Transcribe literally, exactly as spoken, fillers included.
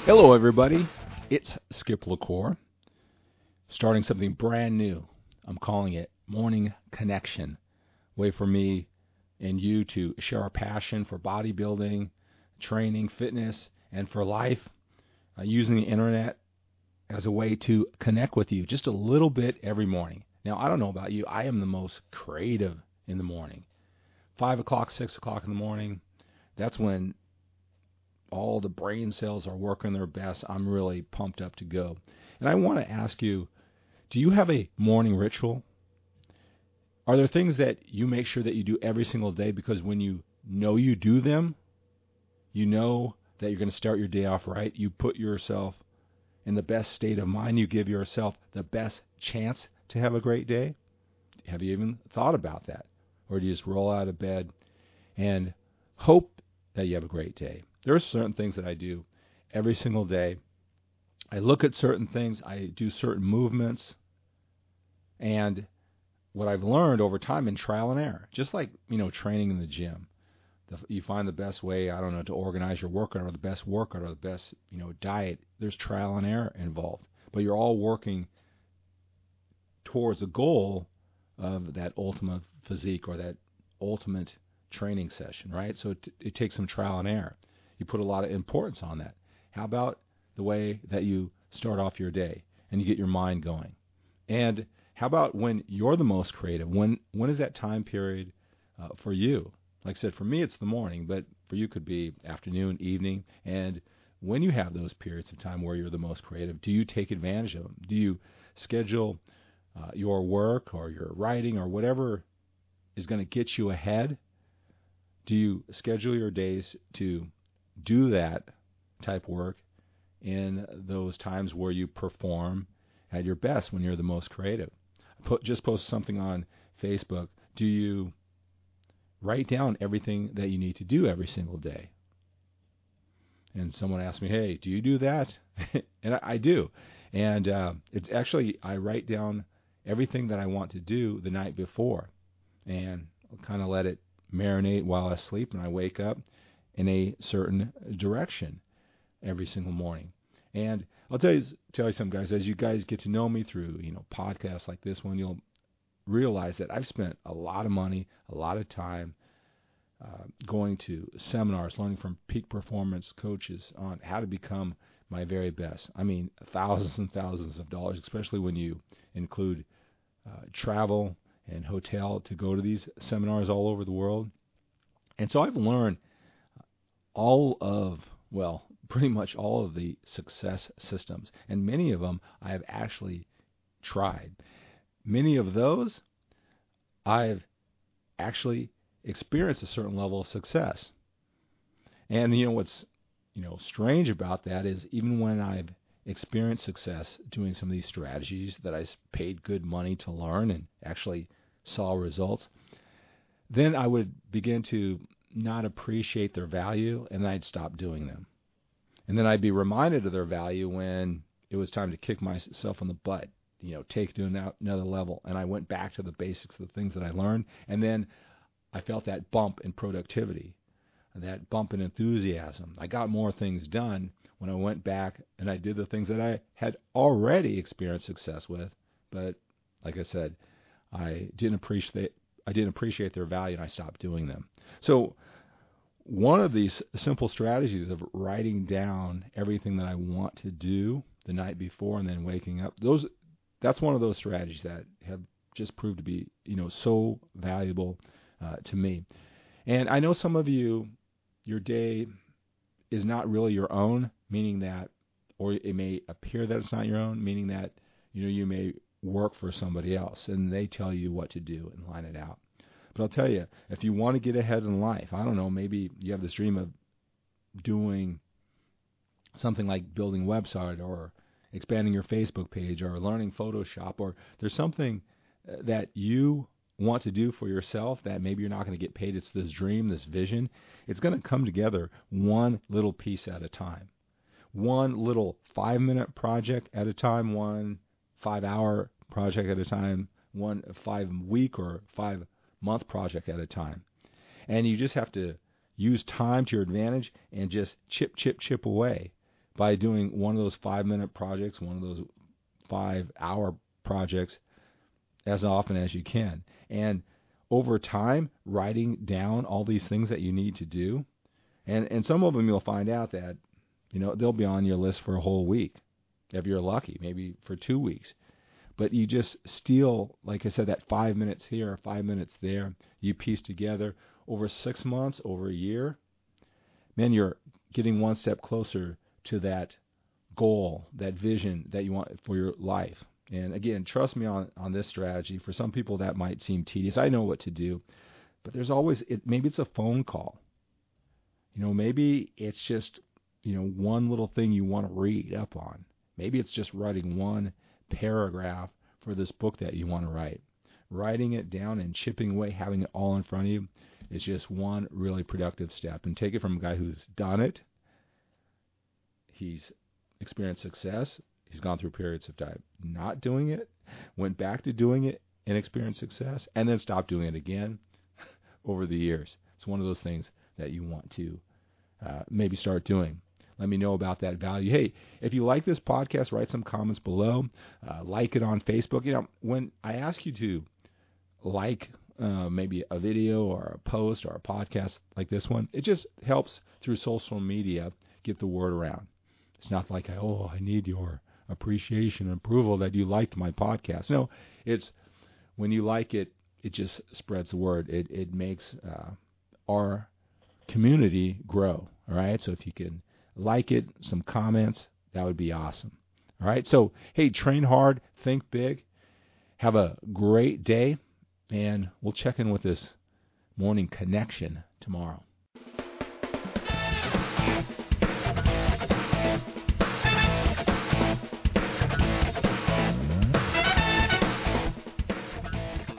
Hello, everybody. It's Skip LaCour, starting something brand new. I'm calling it Morning Connection. Way for me and you to share our passion for bodybuilding, training, fitness, and for life, uh, using the internet as a way to connect with you just a little bit every morning. Now, I don't know about you. I am the most creative in the morning. Five o'clock, six o'clock in the morning, that's when all the brain cells are working their best. I'm really pumped up to go. And I want to ask you, do you have a morning ritual? Are there things that you make sure that you do every single day because when you know you do them, you know that you're going to start your day off right? You put yourself in the best state of mind. You give yourself the best chance to have a great day. Have you even thought about that? Or do you just roll out of bed and hope that you have a great day? There are certain things that I do every single day. I look at certain things. I do certain movements. And what I've learned over time in trial and error, just like, you know, training in the gym, the, you find the best way, I don't know, to organize your workout or the best workout or the best, you know, diet. There's trial and error involved. But you're all working towards the goal of that ultimate physique or that ultimate training session, right? So it, it takes some trial and error. You put a lot of importance on that. How about the way that you start off your day and you get your mind going? And how about when you're the most creative? When when is that time period uh, for you? Like I said, for me it's the morning, but for you could be afternoon, evening. And when you have those periods of time where you're the most creative, do you take advantage of them? Do you schedule uh, your work or your writing or whatever is going to get you ahead? Do you schedule your days to do that type work in those times where you perform at your best, when you're the most creative? Put, just post something on Facebook. Do you write down everything that you need to do every single day? And someone asked me, hey, do you do that? And I, I do. And uh, it's actually, I write down everything that I want to do the night before. And I'll kind of let it marinate while I sleep, and I wake up in a certain direction every single morning. And I'll tell you, tell you something, guys, as you guys get to know me through, you know, podcasts like this one, you'll realize that I've spent a lot of money, a lot of time uh, going to seminars, learning from peak performance coaches on how to become my very best. I mean, thousands and thousands of dollars, especially when you include uh, travel and hotel to go to these seminars all over the world. And so I've learned all of, well, pretty much all of the success systems. And many of them I have actually tried. Many of those I've actually experienced a certain level of success. And you know what's, you know, strange about that is even when I've experienced success doing some of these strategies that I paid good money to learn and actually saw results, then I would begin to not appreciate their value, and I'd stop doing them. And then I'd be reminded of their value when it was time to kick myself in the butt, you know, take it to another level. And I went back to the basics of the things that I learned, and then I felt that bump in productivity, that bump in enthusiasm. I got more things done when I went back and I did the things that I had already experienced success with, but like I said, I didn't appreciate I didn't appreciate their value, and I stopped doing them. So one of these simple strategies of writing down everything that I want to do the night before and then waking up, those that's one of those strategies that have just proved to be, you know, so valuable uh, to me. And I know some of you, your day is not really your own, meaning that, or it may appear that it's not your own, meaning that, you know, you may work for somebody else and they tell you what to do and line it out. But I'll tell you, if you want to get ahead in life, I don't know, maybe you have this dream of doing something like building a website or expanding your Facebook page or learning Photoshop, or there's something that you want to do for yourself that maybe you're not going to get paid. It's this dream, this vision. It's going to come together one little piece at a time. One little five-minute project at a time, one five-hour project at a time, one five-week or five-month project at a time. And you just have to use time to your advantage and just chip, chip, chip away. by doing one of those five-minute projects, one of those five-hour projects as often as you can. And over time, writing down all these things that you need to do, and, and some of them you'll find out that, you know, they'll be on your list for a whole week, if you're lucky, maybe for two weeks. But you just steal, like I said, that five minutes here, five minutes there, you piece together over six months, over a year, man, you're getting one step closer to that goal, that vision that you want for your life. And again, trust me on, on this strategy. For some people that might seem tedious. I know what to do, but there's always, it, maybe it's a phone call. You know, maybe it's just, you know, one little thing you want to read up on. Maybe it's just writing one paragraph for this book that you want to write. Writing it down and chipping away, having it all in front of you is just one really productive step. And take it from a guy who's done it. He's experienced success. He's gone through periods of time not doing it, went back to doing it and experienced success, and then stopped doing it again over the years. It's one of those things that you want to uh, maybe start doing. Let me know about that value. Hey, if you like this podcast, write some comments below. Uh, like it on Facebook. You know, when I ask you to like uh, maybe a video or a post or a podcast like this one, it just helps through social media get the word around. It's not like, oh, I need your appreciation and approval that you liked my podcast. No, it's when you like it, it just spreads the word. It it makes uh, our community grow. All right, so if you can like it, some comments, that would be awesome. All right, so hey, train hard, think big, have a great day, and we'll check in with this morning connection tomorrow.